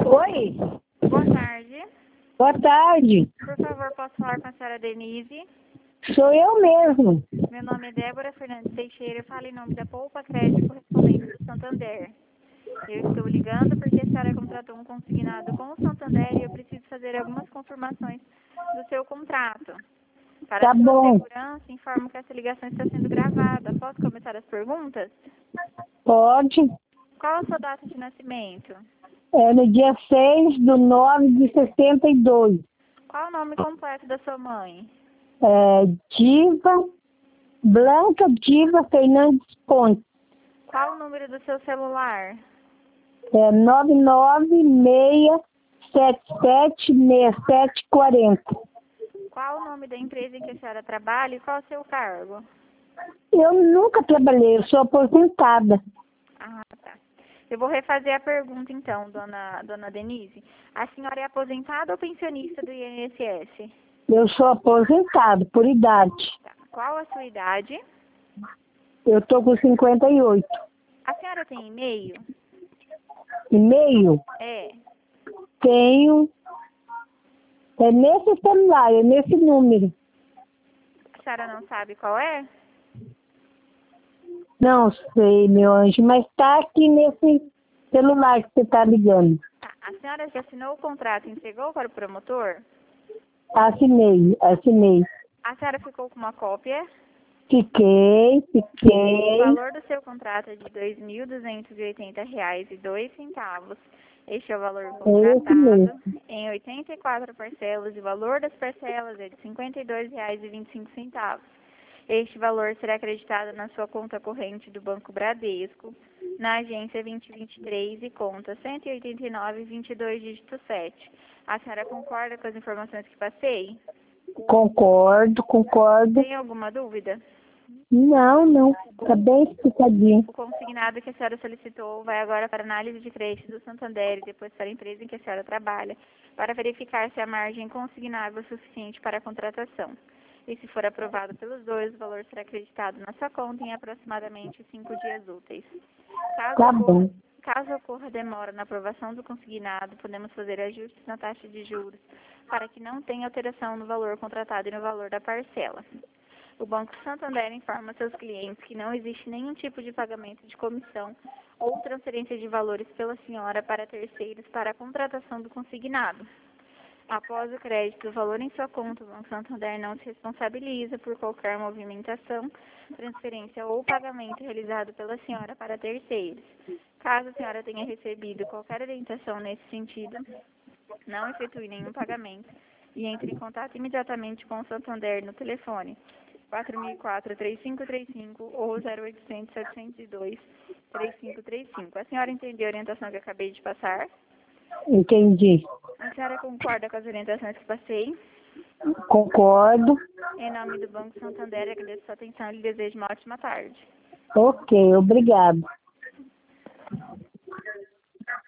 Oi, Boa tarde. boa tarde. Por favor, posso falar com a senhora Denise? Sou eu mesmo. Meu nome é Débora Fernandes Teixeira. Eu falo em nome da Poupa Crédito Correspondente do Santander. Eu estou ligando porque a senhora contratou um consignado com o Santander e eu preciso fazer algumas confirmações do seu contrato. Para Tá sua bom, segurança, informo que essa ligação está sendo gravada. Posso começar as perguntas? pode. Qual a sua data de nascimento? É no dia 6/9/62. Qual o nome completo da sua mãe? Diva, Blanca Diva Fernandes Pontes. Qual o número do seu celular? 996776740. Qual o nome da empresa em que a senhora trabalha e qual o seu cargo? Eu nunca trabalhei, eu sou aposentada. Ah, tá. Eu vou refazer a pergunta então, dona Denise. A senhora é aposentada ou pensionista do INSS? Eu sou aposentado por idade. Tá. Qual a sua idade? Eu tô com 58. A senhora tem e-mail? E-mail? É. Tenho. É nesse celular, é nesse número. A senhora não sabe qual é? Não sei, meu anjo, mas tá aqui nesse celular que você tá ligando. Tá. A senhora já assinou o contrato e entregou para o promotor? Assinei. A senhora ficou com uma cópia? Fiquei. O valor do seu contrato é de R$ 2.280,02. Este é o valor É esse contratado mesmo. em 84 parcelas e o valor das parcelas é de R$ 52,25. Este valor será acreditado na sua conta corrente do Banco Bradesco, na agência 2023 e conta 18922 dígito 7. A senhora concorda com as informações que passei? Concordo. Tem alguma dúvida? Não. Tá bem explicadinho. O consignado que a senhora solicitou vai agora para análise de crédito do Santander e depois para a empresa em que a senhora trabalha, para verificar se a margem consignável é suficiente para a contratação. E se for aprovado pelos dois, o valor será acreditado na sua conta em aproximadamente 5 dias úteis. Tá bom. Caso ocorra demora na aprovação do consignado, podemos fazer ajustes na taxa de juros para que não tenha alteração no valor contratado e no valor da parcela. O Banco Santander informa seus clientes que não existe nenhum tipo de pagamento de comissão ou transferência de valores pela senhora para terceiros para a contratação do consignado. Após o crédito do valor em sua conta, o Banco Santander não se responsabiliza por qualquer movimentação, transferência ou pagamento realizado pela senhora para terceiros. Caso a senhora tenha recebido qualquer orientação nesse sentido, não efetue nenhum pagamento e entre em contato imediatamente com o Santander no telefone 4004-3535 ou 0800-702-3535. A senhora entendeu a orientação que eu acabei de passar? Entendi. A senhora concorda com as orientações que passei? Concordo. Em nome do Banco Santander, agradeço sua atenção e lhe desejo uma ótima tarde. Ok, obrigado.